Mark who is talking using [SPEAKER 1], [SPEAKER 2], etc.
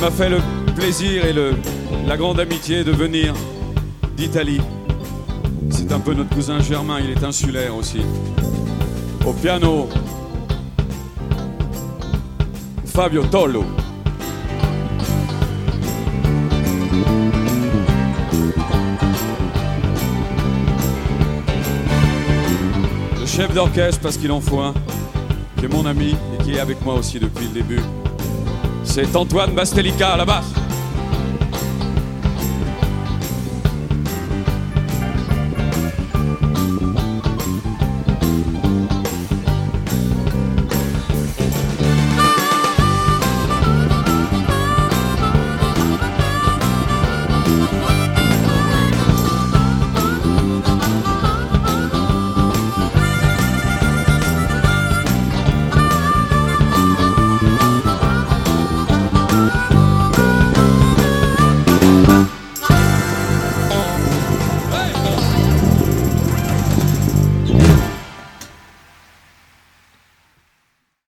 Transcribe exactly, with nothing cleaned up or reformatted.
[SPEAKER 1] m'a fait le plaisir et le, la grande amitié de venir d'Italie. C'est un peu notre cousin Germain, il est insulaire aussi. Au piano, Fabio Tollo. Le chef d'orchestre, parce qu'il en faut un, qui est mon ami et qui est avec moi aussi depuis le début, c'est Antoine Bastelica à la basse.